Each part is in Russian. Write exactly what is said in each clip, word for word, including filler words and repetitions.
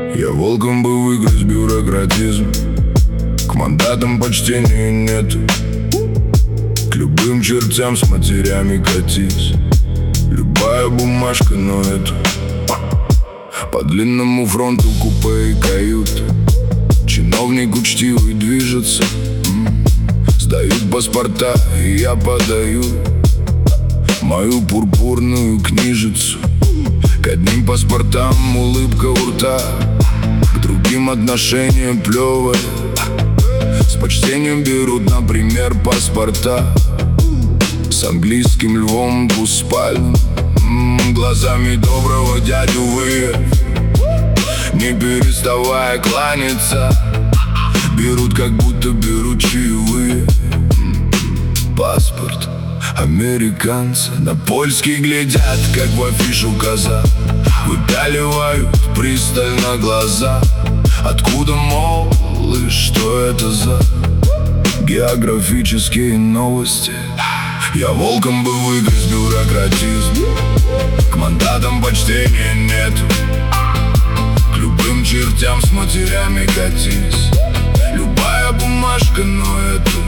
Я волком бы выгрыз бюрократизм, к мандатам почтения нет. К любым чертям с матерями катись, любая бумажка, но это по длинному фронту купе и кают. Чиновник учтивый движется, сдают паспорта, и я подаю мою пурпурную книжицу. К одним паспортам улыбка у рта, к другим отношение плевое. С почтением берут, например, паспорта с английским львом двуспальным, глазами доброго дядю вы, не переставая кланяться, берут, как будто берут чаевые. Паспорт американца, на польский глядят, как в афишу казак, выпяливают пристально глаза. Откуда, мол, и что это за географические новости? Я волком бы выгрыз бюрократизм, к мандатам почтения нет. К любым чертям с матерями катись, любая бумажка, но эту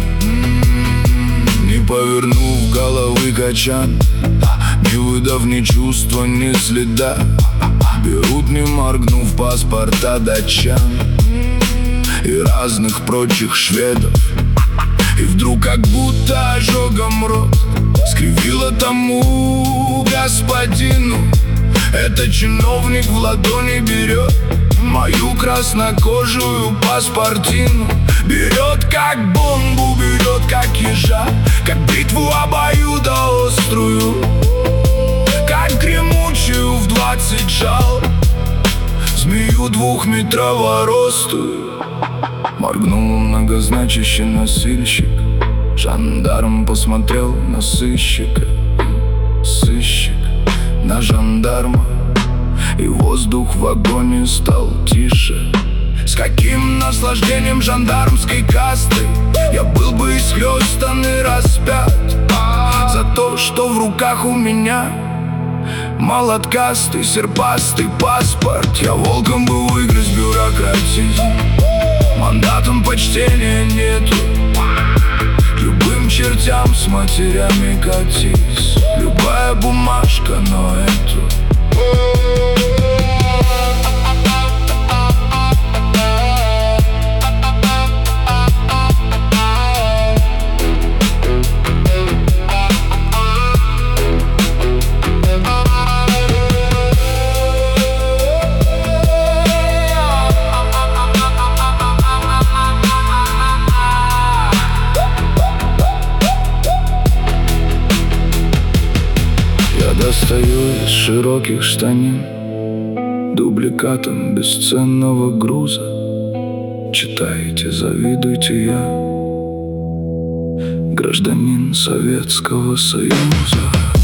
не повернув головы качан, не выдав ни чувства, ни следа, берут, не моргнув, паспорта датчан и разных прочих шведов. И вдруг, как будто ожогом рот скривило тому господину, этот чиновник в ладони берет мою краснокожую паспортину. Берет как бомбу, берет как ежа, как бритву обоюдоострую, как гремучую в двадцать жал, змею двухметрово ростую. Моргнул многозначащий носильщик, жандарм посмотрел на сыщика, сыщик на жандарма, и воздух в вагоне стал тише. С каким наслаждением жандармской касты я был бы исхлёстан и распят за то, что в руках у меня молоткастый серпастый паспорт. Я волком бы выгрыз бюрократизм, мандатом почтения нету. К любым чертям с матерями катись, любая бумажка, но эту достаю из широких штанин дубликатом бесценного груза. Читайте, завидуйте, я гражданин Советского Союза.